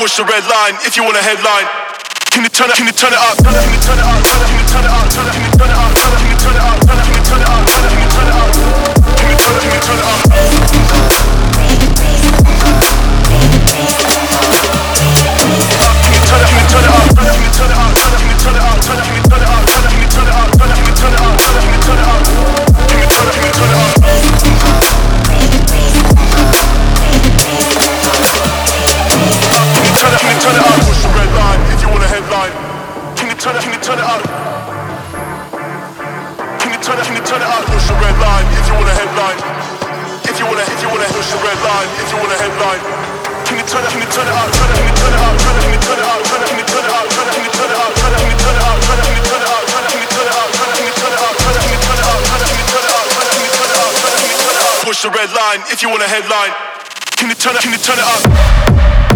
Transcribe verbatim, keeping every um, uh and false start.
push the red line if you want a headline. Can you turn it, can you turn it up? Can you turn it up? Can you turn it up? Can you turn it up? Can you turn it up? Can you turn it up? Can you turn it up? Can you turn it, can you turn it up? Can you turn it, can you turn it up? Can you turn it up? Can you turn it up? Can you turn it up? Can you turn it up? Can you turn it up? Can you turn it up? Can you turn it up? Can you turn it up? Can you turn it, can you turn it up? Turn it, can you turn it up? Push the red line if you want a headline. Can you turn it, can you turn it up? Can you turn it, can you turn it up? Push the red line if you want a headline. If you wanna, if you wanna push the red line, if you want a headline. Can you turn it, can you turn it up? Turn it, can you turn it up? Turn it, can you turn it up? Turn it, can you turn it up? Turn it, can you turn it up? Turn it, can you turn it up? Turn it, can you turn it up? Turn it, can you turn it up? Turn it, can you turn it up? Turn it, can you turn it up? Turn it, can you turn it up? Turn it, can you turn it up? Turn it, can you turn it up? Push the red line if you want a headline. Can you turn it, can you turn it up?